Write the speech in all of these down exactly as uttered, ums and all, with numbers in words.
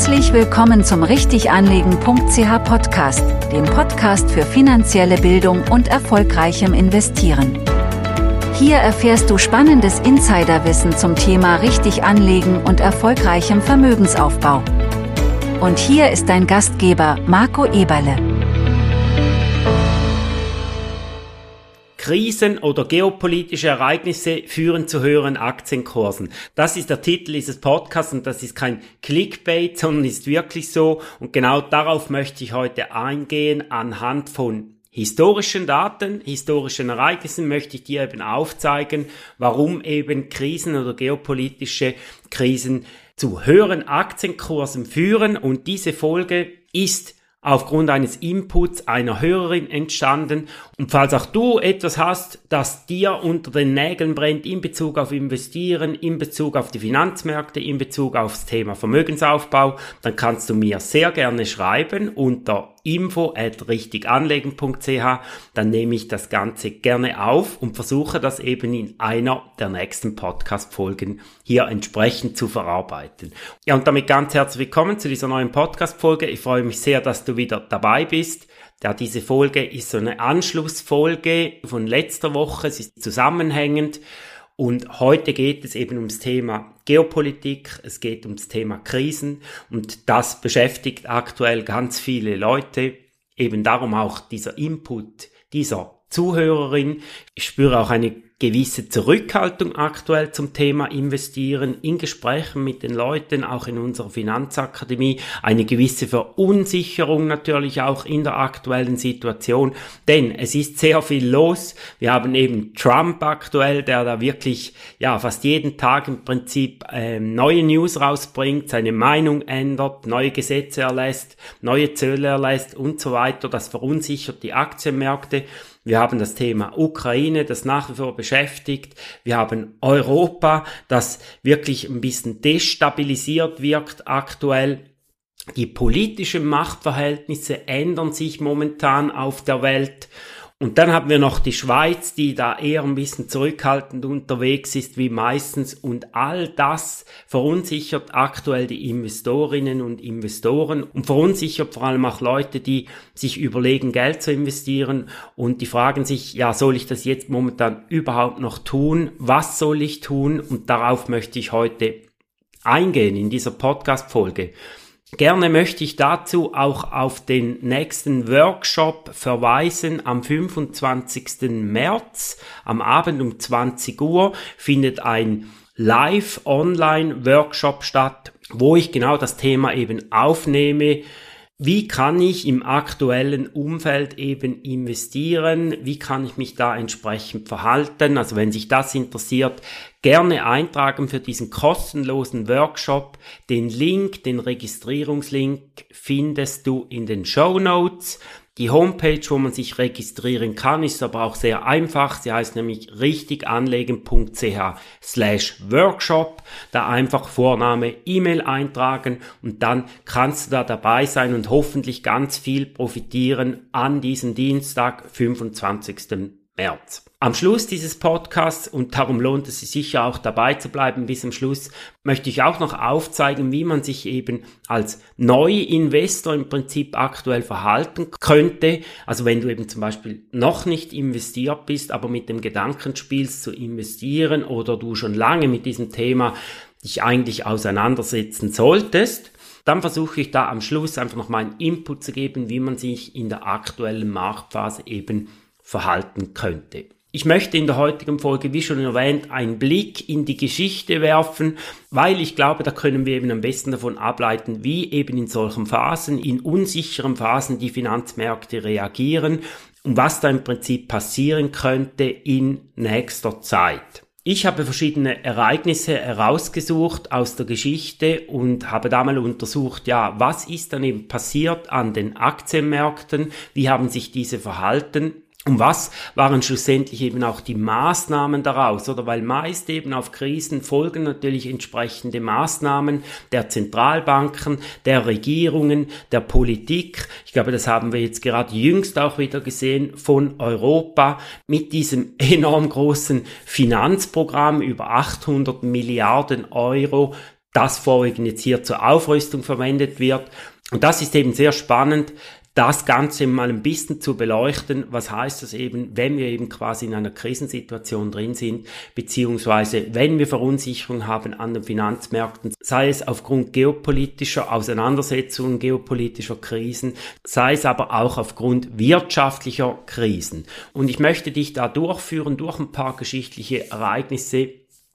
Herzlich willkommen zum richtiganlegen.ch Podcast, dem Podcast für finanzielle Bildung und erfolgreichem Investieren. Hier erfährst du spannendes Insiderwissen zum Thema richtig anlegen und erfolgreichem Vermögensaufbau. Und hier ist dein Gastgeber Marco Eberle. Krisen oder geopolitische Ereignisse führen zu höheren Aktienkursen. Das ist der Titel dieses Podcasts und das ist kein Clickbait, sondern ist wirklich so. Und genau darauf möchte ich heute eingehen. Anhand von historischen Daten, historischen Ereignissen möchte ich dir eben aufzeigen, warum eben Krisen oder geopolitische Krisen zu höheren Aktienkursen führen. Und diese Folge ist aufgrund eines Inputs einer Hörerin entstanden. Und falls auch du etwas hast, das dir unter den Nägeln brennt in Bezug auf Investieren, in Bezug auf die Finanzmärkte, in Bezug auf das Thema Vermögensaufbau, dann kannst du mir sehr gerne schreiben unter info at richtiganlegen.ch. Dann nehme ich das Ganze gerne auf und versuche das eben in einer der nächsten Podcast-Folgen hier entsprechend zu verarbeiten. Ja, und damit ganz herzlich willkommen zu dieser neuen Podcast-Folge. Ich freue mich sehr, dass du wieder dabei bist. Ja, diese Folge ist so eine Anschlussfolge von letzter Woche. Sie ist zusammenhängend. Und heute geht es eben ums Thema Geopolitik, es geht ums Thema Krisen und das beschäftigt aktuell ganz viele Leute. Eben darum auch dieser Input dieser Zuhörerin. Ich spüre auch eine gewisse Zurückhaltung aktuell zum Thema Investieren in Gesprächen mit den Leuten, auch in unserer Finanzakademie, eine gewisse Verunsicherung natürlich auch in der aktuellen Situation, denn es ist sehr viel los. Wir haben eben Trump aktuell, der da wirklich ja fast jeden Tag im Prinzip ähm, neue News rausbringt, seine Meinung ändert, neue Gesetze erlässt, neue Zölle erlässt und so weiter. Das verunsichert die Aktienmärkte. Wir haben das Thema Ukraine, das nach wie vor beschäftigt. Wir haben Europa, das wirklich ein bisschen destabilisiert wirkt aktuell. Die politischen Machtverhältnisse ändern sich momentan auf der Welt. Und dann haben wir noch die Schweiz, die da eher ein bisschen zurückhaltend unterwegs ist wie meistens. Und all das verunsichert aktuell die Investorinnen und Investoren und verunsichert vor allem auch Leute, die sich überlegen, Geld zu investieren. Und die fragen sich, ja, soll ich das jetzt momentan überhaupt noch tun? Was soll ich tun? Und darauf möchte ich heute eingehen in dieser Podcast-Folge. Gerne möchte ich dazu auch auf den nächsten Workshop verweisen. Am fünfundzwanzigsten März, am Abend um zwanzig Uhr, findet ein Live-Online-Workshop statt, wo ich genau das Thema eben aufnehme. Wie kann ich im aktuellen Umfeld eben investieren? Wie kann ich mich da entsprechend verhalten? Also wenn sich das interessiert, gerne eintragen für diesen kostenlosen Workshop. Den Link, den Registrierungslink findest du in den Shownotes. Die Homepage, wo man sich registrieren kann, ist aber auch sehr einfach. Sie heißt nämlich richtiganlegen.ch slash Workshop. Da einfach Vorname, E-Mail eintragen und dann kannst du da dabei sein und hoffentlich ganz viel profitieren an diesem Dienstag, fünfundzwanzigsten März. Am Schluss dieses Podcasts, und darum lohnt es sich sicher auch dabei zu bleiben bis zum Schluss, möchte ich auch noch aufzeigen, wie man sich eben als Neuinvestor im Prinzip aktuell verhalten könnte. Also wenn du eben zum Beispiel noch nicht investiert bist, aber mit dem Gedanken spielst zu investieren oder du schon lange mit diesem Thema dich eigentlich auseinandersetzen solltest, dann versuche ich da am Schluss einfach noch mal einen Input zu geben, wie man sich in der aktuellen Marktphase eben verhalten könnte. Ich möchte in der heutigen Folge, wie schon erwähnt, einen Blick in die Geschichte werfen, weil ich glaube, da können wir eben am besten davon ableiten, wie eben in solchen Phasen, in unsicheren Phasen die Finanzmärkte reagieren und was da im Prinzip passieren könnte in nächster Zeit. Ich habe verschiedene Ereignisse herausgesucht aus der Geschichte und habe da mal untersucht, ja, was ist dann eben passiert an den Aktienmärkten, wie haben sich diese verhalten? Und was waren schlussendlich eben auch die Maßnahmen daraus, oder? Weil meist eben auf Krisen folgen natürlich entsprechende Maßnahmen der Zentralbanken, der Regierungen, der Politik. Ich glaube, das haben wir jetzt gerade jüngst auch wieder gesehen von Europa mit diesem enorm großen Finanzprogramm über achthundert Milliarden Euro, das vorwiegend jetzt hier zur Aufrüstung verwendet wird. Und das ist eben sehr spannend, das Ganze mal ein bisschen zu beleuchten. Was heißt das eben, wenn wir eben quasi in einer Krisensituation drin sind, beziehungsweise wenn wir Verunsicherung haben an den Finanzmärkten, sei es aufgrund geopolitischer Auseinandersetzungen, geopolitischer Krisen, sei es aber auch aufgrund wirtschaftlicher Krisen. Und ich möchte dich da durchführen durch ein paar geschichtliche Ereignisse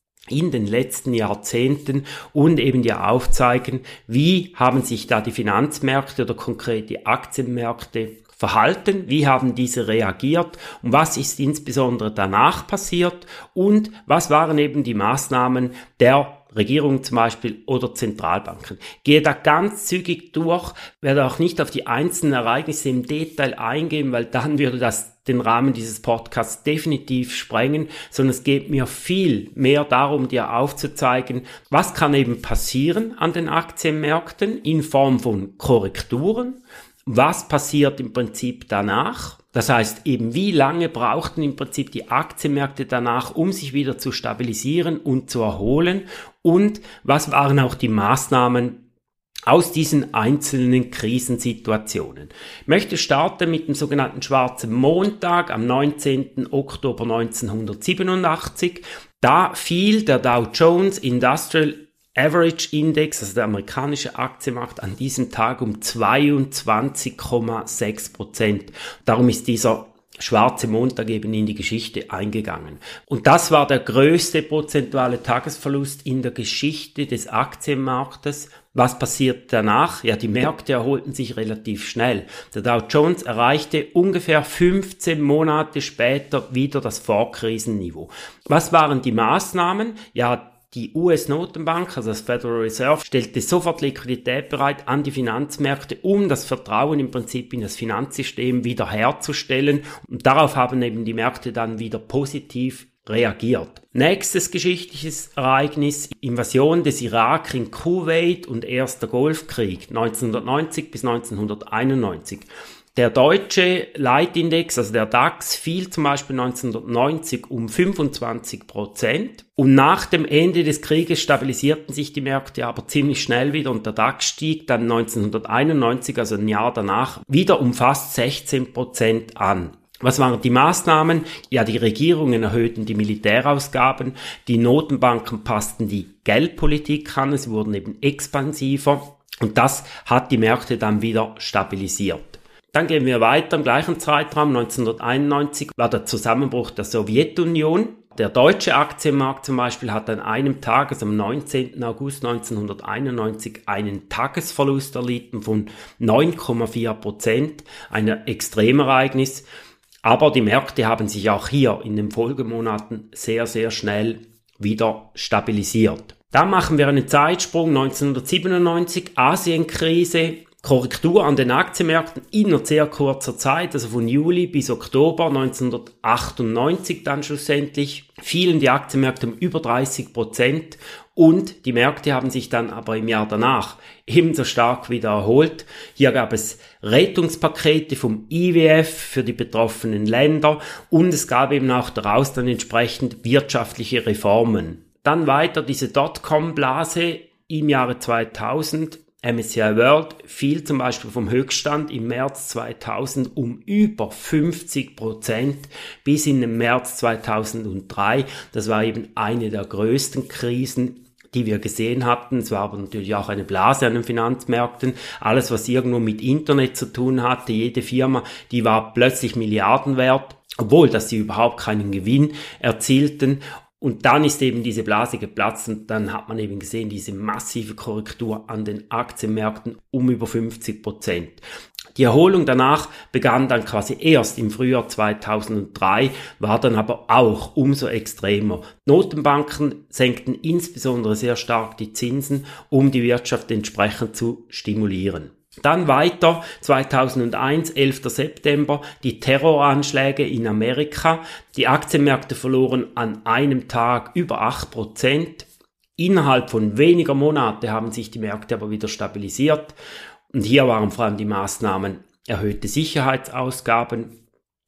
in den letzten Jahrzehnten und eben dir aufzeigen, wie haben sich da die Finanzmärkte oder konkret die Aktienmärkte verhalten, wie haben diese reagiert und was ist insbesondere danach passiert und was waren eben die Maßnahmen der Regierungen zum Beispiel oder Zentralbanken. Gehe da ganz zügig durch, werde auch nicht auf die einzelnen Ereignisse im Detail eingehen, weil dann würde das den Rahmen dieses Podcasts definitiv sprengen, sondern es geht mir viel mehr darum, dir aufzuzeigen, was kann eben passieren an den Aktienmärkten in Form von Korrekturen, was passiert im Prinzip danach. Das heißt eben, wie lange brauchten im Prinzip die Aktienmärkte danach, um sich wieder zu stabilisieren und zu erholen und was waren auch die Maßnahmen aus diesen einzelnen Krisensituationen. Ich möchte starten mit dem sogenannten Schwarzen Montag am neunzehnten Oktober neunzehnhundertsiebenundachtzig. Da fiel der Dow Jones Industrial Average Index, also der amerikanische Aktienmarkt, an diesem Tag um zweiundzwanzig Komma sechs Prozent. Darum ist dieser Schwarze Montag eben in die Geschichte eingegangen. Und das war der größte prozentuale Tagesverlust in der Geschichte des Aktienmarktes. Was passiert danach? Ja, die Märkte erholten sich relativ schnell. Der Dow Jones erreichte ungefähr fünfzehn Monate später wieder das Vorkrisenniveau. Was waren die Maßnahmen? Ja, die U S-Notenbank, also das Federal Reserve, stellte sofort Liquidität bereit an die Finanzmärkte, um das Vertrauen im Prinzip in das Finanzsystem wiederherzustellen. Und darauf haben eben die Märkte dann wieder positiv reagiert. Nächstes geschichtliches Ereignis, Invasion des Irak in Kuwait und erster Golfkrieg neunzehnhundertneunzig bis neunzehnhunderteinundneunzig. Der deutsche Leitindex, also der DAX, fiel zum Beispiel neunzehnhundertneunzig um fünfundzwanzig Prozent. Und nach dem Ende des Krieges stabilisierten sich die Märkte aber ziemlich schnell wieder und der DAX stieg dann neunzehnhunderteinundneunzig, also ein Jahr danach, wieder um fast sechzehn Prozent an. Was waren die Maßnahmen? Ja, die Regierungen erhöhten die Militärausgaben, die Notenbanken passten die Geldpolitik an, es wurden eben expansiver und das hat die Märkte dann wieder stabilisiert. Dann gehen wir weiter. Im gleichen Zeitraum, neunzehnhunderteinundneunzig, war der Zusammenbruch der Sowjetunion. Der deutsche Aktienmarkt zum Beispiel hat an einem Tag, also am neunzehnten August neunzehnhunderteinundneunzig, einen Tagesverlust erlitten von neun Komma vier Prozent, ein Extremereignis. Aber die Märkte haben sich auch hier in den Folgemonaten sehr, sehr schnell wieder stabilisiert. Dann machen wir einen Zeitsprung, neunzehnhundertsiebenundneunzig, Asienkrise. Korrektur an den Aktienmärkten in sehr kurzer Zeit, also von Juli bis Oktober neunzehnhundertachtundneunzig dann schlussendlich, fielen die Aktienmärkte um über dreißig Prozent und die Märkte haben sich dann aber im Jahr danach ebenso stark wieder erholt. Hier gab es Rettungspakete vom I W F für die betroffenen Länder und es gab eben auch daraus dann entsprechend wirtschaftliche Reformen. Dann weiter diese Dotcom-Blase im Jahre zweitausend. M S C I World fiel zum Beispiel vom Höchststand im März zweitausend um über fünfzig Prozent bis in den März zweitausenddrei. Das war eben eine der größten Krisen, die wir gesehen hatten. Es war aber natürlich auch eine Blase an den Finanzmärkten. Alles, was irgendwo mit Internet zu tun hatte, jede Firma, die war plötzlich Milliarden wert, obwohl dass sie überhaupt keinen Gewinn erzielten. Und dann ist eben diese Blase geplatzt und dann hat man eben gesehen, diese massive Korrektur an den Aktienmärkten um über fünfzig Prozent. Die Erholung danach begann dann quasi erst im Frühjahr zweitausenddrei, war dann aber auch umso extremer. Notenbanken senkten insbesondere sehr stark die Zinsen, um die Wirtschaft entsprechend zu stimulieren. Dann weiter, zweitausendeins, elfter September, die Terroranschläge in Amerika. Die Aktienmärkte verloren an einem Tag über acht Prozent. Innerhalb von weniger Monate haben sich die Märkte aber wieder stabilisiert. Und hier waren vor allem die Maßnahmen erhöhte Sicherheitsausgaben,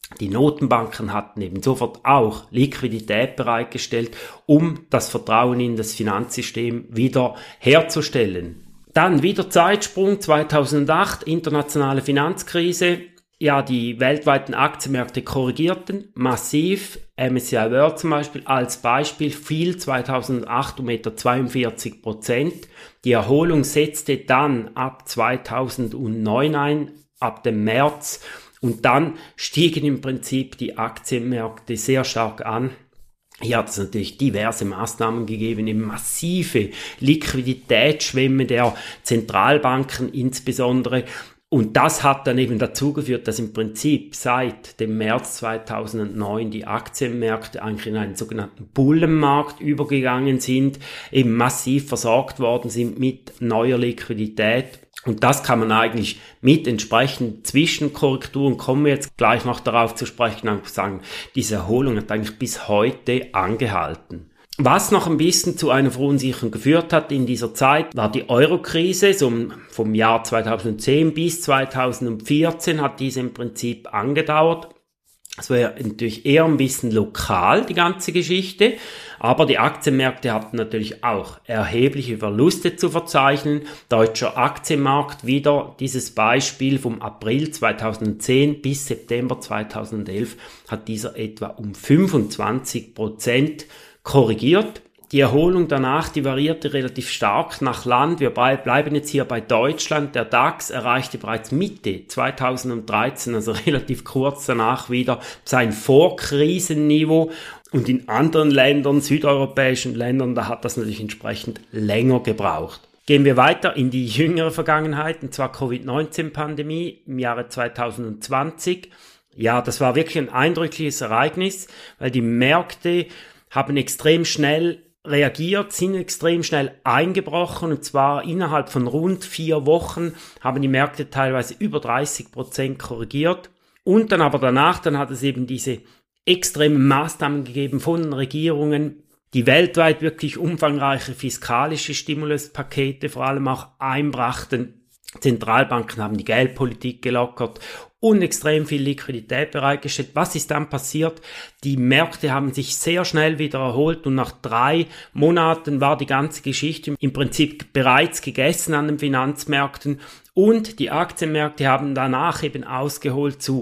Die Notenbanken hatten eben sofort auch Liquidität bereitgestellt, um das Vertrauen in das Finanzsystem wieder herzustellen. Dann wieder Zeitsprung zweitausendacht, internationale Finanzkrise. Ja, die weltweiten Aktienmärkte korrigierten massiv. M S C I World zum Beispiel als Beispiel fiel zweitausendacht um etwa zweiundvierzig Prozent. Die Erholung setzte dann ab zweitausendneun ein, ab dem März. Und dann stiegen im Prinzip die Aktienmärkte sehr stark an. Hier hat es natürlich diverse Maßnahmen gegeben, eben massive Liquiditätsschwemme der Zentralbanken insbesondere. Und das hat dann eben dazu geführt, dass im Prinzip seit dem März zweitausendneun die Aktienmärkte eigentlich in einen sogenannten Bullenmarkt übergegangen sind, eben massiv versorgt worden sind mit neuer Liquidität. Und das kann man eigentlich mit entsprechenden Zwischenkorrekturen, kommen wir jetzt gleich noch darauf zu sprechen, und sagen, diese Erholung hat eigentlich bis heute angehalten. Was noch ein bisschen zu einer Verunsicherung geführt hat in dieser Zeit, war die Euro-Krise. So vom Jahr zweitausendzehn bis zweitausendvierzehn hat diese im Prinzip angedauert. Es war natürlich eher ein bisschen lokal, die ganze Geschichte. Aber die Aktienmärkte hatten natürlich auch erhebliche Verluste zu verzeichnen. Deutscher Aktienmarkt, wieder dieses Beispiel vom April zweitausendzehn bis September zweitausendelf, hat dieser etwa um fünfundzwanzig Prozent korrigiert. Die Erholung danach, die variierte relativ stark nach Land. Wir bleiben jetzt hier bei Deutschland. Der DAX erreichte bereits Mitte zweitausenddreizehn, also relativ kurz danach, wieder sein Vorkrisenniveau. Und in anderen Ländern, südeuropäischen Ländern, da hat das natürlich entsprechend länger gebraucht. Gehen wir weiter in die jüngere Vergangenheit, und zwar Covid neunzehn Pandemie im Jahre zweitausendzwanzig. Ja, das war wirklich ein eindrückliches Ereignis, weil die Märkte haben extrem schnell reagiert, sind extrem schnell eingebrochen, und zwar innerhalb von rund vier Wochen haben die Märkte teilweise über dreißig Prozent korrigiert. Und dann aber danach, dann hat es eben diese extremen Maßnahmen gegeben von den Regierungen, die weltweit wirklich umfangreiche fiskalische Stimuluspakete vor allem auch einbrachten. Zentralbanken haben die Geldpolitik gelockert und extrem viel Liquidität bereitgestellt. Was ist dann passiert? Die Märkte haben sich sehr schnell wieder erholt, und nach drei Monaten war die ganze Geschichte im Prinzip bereits gegessen an den Finanzmärkten, und die Aktienmärkte haben danach eben ausgeholt zu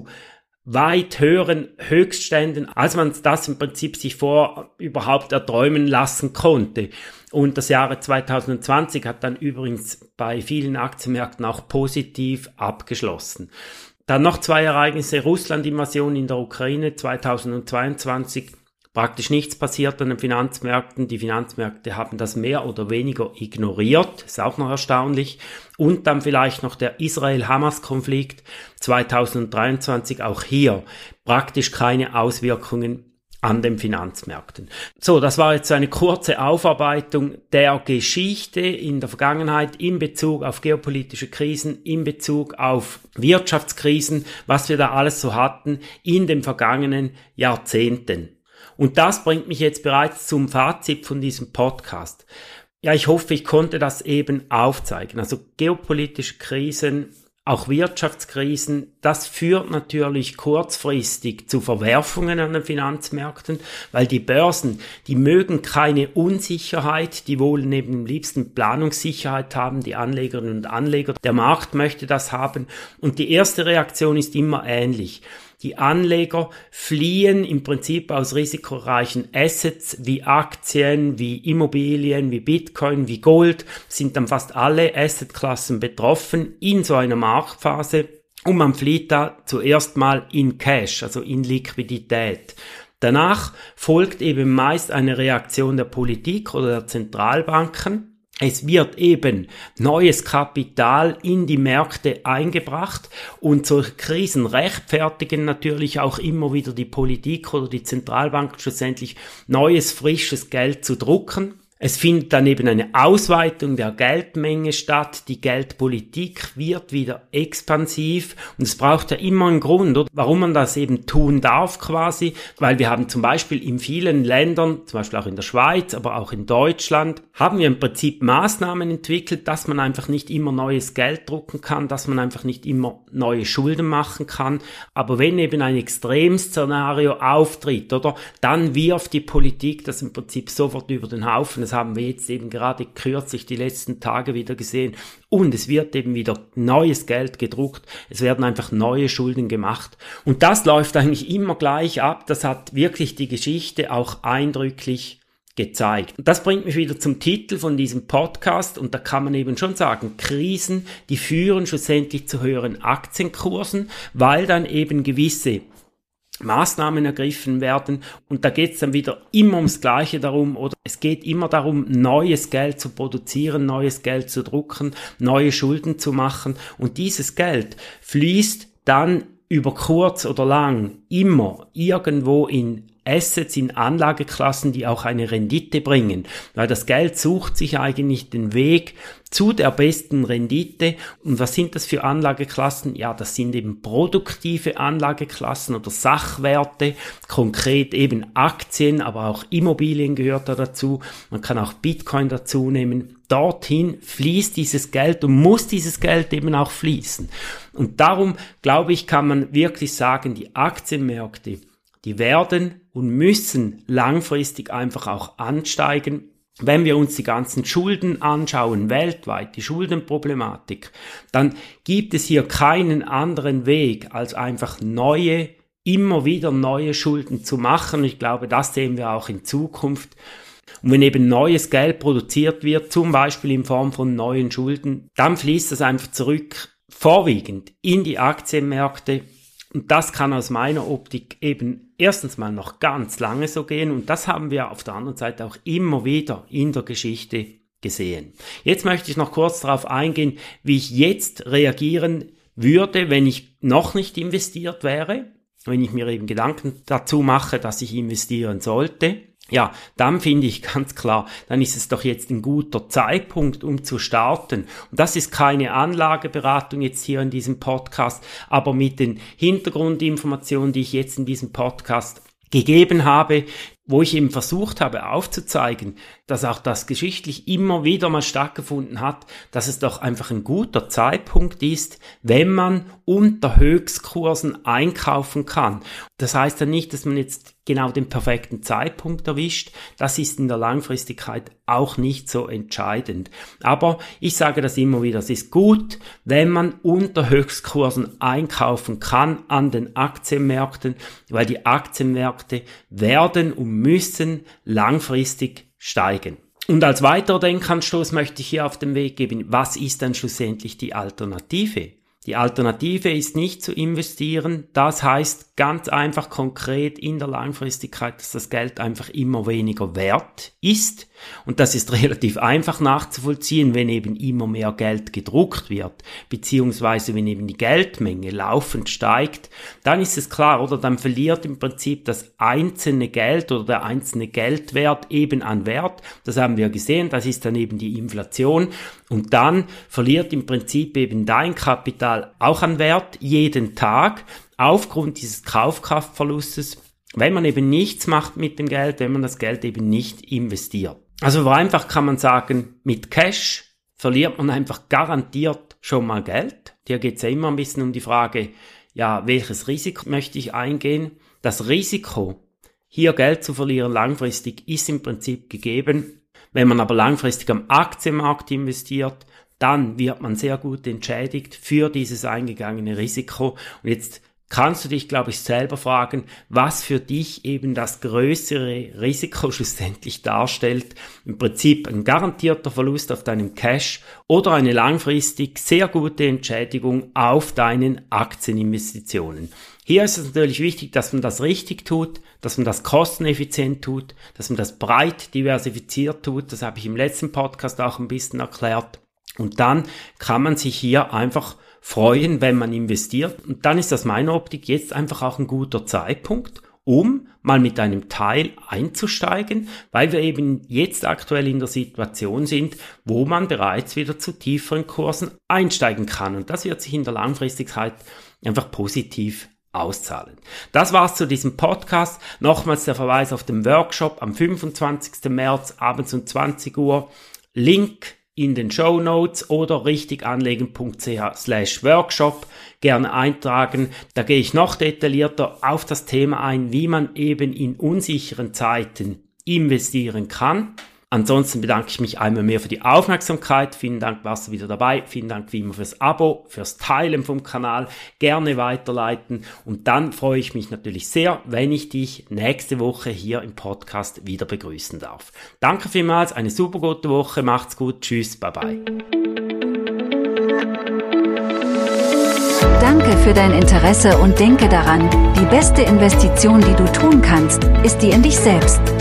weit höheren Höchstständen, als man das im Prinzip sich vor überhaupt erträumen lassen konnte. Und das Jahr zweitausendzwanzig hat dann übrigens bei vielen Aktienmärkten auch positiv abgeschlossen. Dann noch zwei Ereignisse: Russland-Invasion in der Ukraine zweitausendzweiundzwanzig. Praktisch nichts passiert an den Finanzmärkten. Die Finanzmärkte haben das mehr oder weniger ignoriert. Ist auch noch erstaunlich. Und dann vielleicht noch der Israel-Hamas-Konflikt zweitausenddreiundzwanzig. Auch hier praktisch keine Auswirkungen an den Finanzmärkten. So, das war jetzt eine kurze Aufarbeitung der Geschichte in der Vergangenheit in Bezug auf geopolitische Krisen, in Bezug auf Wirtschaftskrisen, was wir da alles so hatten in den vergangenen Jahrzehnten. Und das bringt mich jetzt bereits zum Fazit von diesem Podcast. Ja, ich hoffe, ich konnte das eben aufzeigen. Also geopolitische Krisen, auch Wirtschaftskrisen, das führt natürlich kurzfristig zu Verwerfungen an den Finanzmärkten, weil die Börsen, die mögen keine Unsicherheit, die wollen eben am liebsten Planungssicherheit haben, die Anlegerinnen und Anleger. Der Markt möchte das haben, und die erste Reaktion ist immer ähnlich. Die Anleger fliehen im Prinzip aus risikoreichen Assets wie Aktien, wie Immobilien, wie Bitcoin, wie Gold, sind dann fast alle Assetklassen betroffen in so einer Marktphase, und man flieht da zuerst mal in Cash, also in Liquidität. Danach folgt eben meist eine Reaktion der Politik oder der Zentralbanken. Es wird eben neues Kapital in die Märkte eingebracht, und solche Krisen rechtfertigen natürlich auch immer wieder die Politik oder die Zentralbank schlussendlich neues, frisches Geld zu drucken. Es findet dann eben eine Ausweitung der Geldmenge statt, die Geldpolitik wird wieder expansiv und es braucht ja immer einen Grund, oder? Warum man das eben tun darf quasi, weil wir haben zum Beispiel in vielen Ländern, zum Beispiel auch in der Schweiz, aber auch in Deutschland, haben wir im Prinzip Maßnahmen entwickelt, dass man einfach nicht immer neues Geld drucken kann, dass man einfach nicht immer neue Schulden machen kann, aber wenn eben ein Extremszenario auftritt, oder, dann wirft die Politik das im Prinzip sofort über den Haufen. Das haben wir jetzt eben gerade kürzlich die letzten Tage wieder gesehen. Und es wird eben wieder neues Geld gedruckt. Es werden einfach neue Schulden gemacht. Und das läuft eigentlich immer gleich ab. Das hat wirklich die Geschichte auch eindrücklich gezeigt. Und das bringt mich wieder zum Titel von diesem Podcast. Und da kann man eben schon sagen, Krisen, die führen schlussendlich zu höheren Aktienkursen, weil dann eben gewisse Maßnahmen ergriffen werden und da geht es dann wieder immer ums Gleiche darum, oder es geht immer darum, neues Geld zu produzieren, neues Geld zu drucken, neue Schulden zu machen und dieses Geld fließt dann über kurz oder lang immer irgendwo in Assets, in Anlageklassen, die auch eine Rendite bringen, weil das Geld sucht sich eigentlich den Weg zu der besten Rendite. Und was sind das für Anlageklassen? Ja, das sind eben produktive Anlageklassen oder Sachwerte, konkret eben Aktien, aber auch Immobilien gehört da dazu. Man kann auch Bitcoin dazu nehmen. Dorthin fließt dieses Geld und muss dieses Geld eben auch fließen. Und darum, glaube ich, kann man wirklich sagen, die Aktienmärkte, die werden und müssen langfristig einfach auch ansteigen. Wenn wir uns die ganzen Schulden anschauen, weltweit, die Schuldenproblematik, dann gibt es hier keinen anderen Weg, als einfach neue, immer wieder neue Schulden zu machen. Ich glaube, das sehen wir auch in Zukunft. Und wenn eben neues Geld produziert wird, zum Beispiel in Form von neuen Schulden, dann fließt das einfach zurück, vorwiegend in die Aktienmärkte. Und das kann aus meiner Optik eben erstens mal noch ganz lange so gehen und das haben wir auf der anderen Seite auch immer wieder in der Geschichte gesehen. Jetzt möchte ich noch kurz darauf eingehen, wie ich jetzt reagieren würde, wenn ich noch nicht investiert wäre, wenn ich mir eben Gedanken dazu mache, dass ich investieren sollte. Ja, dann finde ich ganz klar, dann ist es doch jetzt ein guter Zeitpunkt, um zu starten. Und das ist keine Anlageberatung jetzt hier in diesem Podcast, aber mit den Hintergrundinformationen, die ich jetzt in diesem Podcast gegeben habe, wo ich eben versucht habe aufzuzeigen, dass auch das geschichtlich immer wieder mal stattgefunden hat, dass es doch einfach ein guter Zeitpunkt ist, wenn man unter Höchstkursen einkaufen kann. Das heißt ja nicht, dass man jetzt genau den perfekten Zeitpunkt erwischt. Das ist in der Langfristigkeit auch nicht so entscheidend. Aber ich sage das immer wieder, es ist gut, wenn man unter Höchstkursen einkaufen kann an den Aktienmärkten, weil die Aktienmärkte werden und müssen langfristig steigen. Und als weiterer Denkanstoß möchte ich hier auf den Weg geben, was ist dann schlussendlich die Alternative? Die Alternative ist nicht zu investieren, das heißt ganz einfach konkret in der Langfristigkeit, dass das Geld einfach immer weniger wert ist und das ist relativ einfach nachzuvollziehen, wenn eben immer mehr Geld gedruckt wird, beziehungsweise wenn eben die Geldmenge laufend steigt, dann ist es klar, oder dann verliert im Prinzip das einzelne Geld oder der einzelne Geldwert eben an Wert, das haben wir gesehen, das ist dann eben die Inflation und dann verliert im Prinzip eben dein Kapital auch an Wert jeden Tag aufgrund dieses Kaufkraftverlustes, wenn man eben nichts macht mit dem Geld, wenn man das Geld eben nicht investiert. Also vereinfacht kann man sagen, mit Cash verliert man einfach garantiert schon mal Geld. Hier geht es ja immer ein bisschen um die Frage, ja, welches Risiko möchte ich eingehen? Das Risiko, hier Geld zu verlieren langfristig, ist im Prinzip gegeben. Wenn man aber langfristig am Aktienmarkt investiert, dann wird man sehr gut entschädigt für dieses eingegangene Risiko. Und jetzt kannst du dich, glaube ich, selber fragen, was für dich eben das größere Risiko schlussendlich darstellt. Im Prinzip ein garantierter Verlust auf deinem Cash oder eine langfristig sehr gute Entschädigung auf deinen Aktieninvestitionen. Hier ist es natürlich wichtig, dass man das richtig tut, dass man das kosteneffizient tut, dass man das breit diversifiziert tut. Das habe ich im letzten Podcast auch ein bisschen erklärt. Und dann kann man sich hier einfach freuen, wenn man investiert. Und dann ist aus meiner Optik jetzt einfach auch ein guter Zeitpunkt, um mal mit einem Teil einzusteigen, weil wir eben jetzt aktuell in der Situation sind, wo man bereits wieder zu tieferen Kursen einsteigen kann. Und das wird sich in der Langfristigkeit einfach positiv auszahlen. Das war's zu diesem Podcast. Nochmals der Verweis auf den Workshop am fünfundzwanzigsten März abends um zwanzig Uhr. Link in den Shownotes oder richtiganlegen.ch slash Workshop gerne eintragen. Da gehe ich noch detaillierter auf das Thema ein, wie man eben in unsicheren Zeiten investieren kann. Ansonsten bedanke ich mich einmal mehr für die Aufmerksamkeit. Vielen Dank, warst du wieder dabei. Vielen Dank wie immer fürs Abo, fürs Teilen vom Kanal. Gerne weiterleiten. Und dann freue ich mich natürlich sehr, wenn ich dich nächste Woche hier im Podcast wieder begrüßen darf. Danke vielmals, eine super gute Woche. Macht's gut. Tschüss, bye bye. Danke für dein Interesse und denke daran, die beste Investition, die du tun kannst, ist die in dich selbst.